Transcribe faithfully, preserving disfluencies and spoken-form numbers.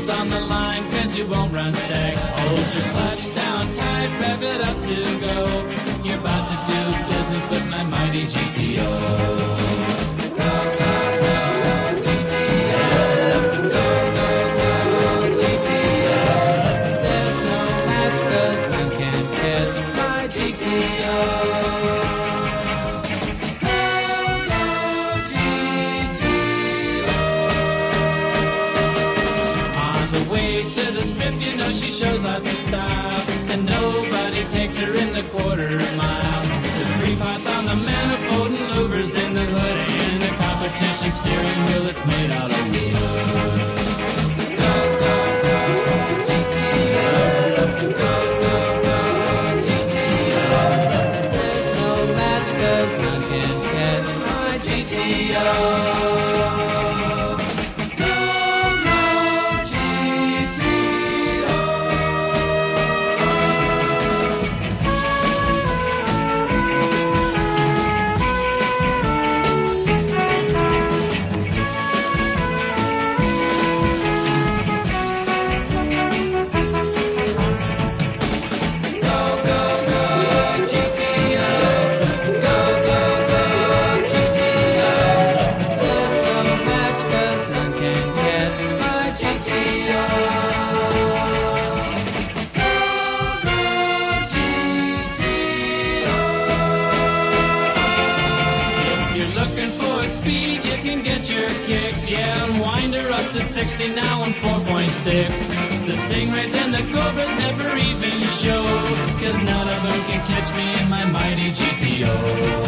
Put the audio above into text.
wheels on the line, cause you won't run sag. Hold your clutch down tight, rev it up to go. You're about to do business with my mighty G T O. Go, go, go, G T O. Go, go, go, G T O. There's no match, cause none can catch my G T O. To the strip, you know she shows lots of style, and nobody takes her in the quarter mile. The three pots on the manifold and louvers in the hood, and the competition steering wheel that's made out of wood. Go, go, go, G T O. Go, go, go, G T O. There's no match, cause none can catch my G T O. Speed, you can get your kicks, yeah, and wind her up to sixty now on four point six. The Stingrays and the Cobras never even show, cause none of them can catch me in my mighty G T O.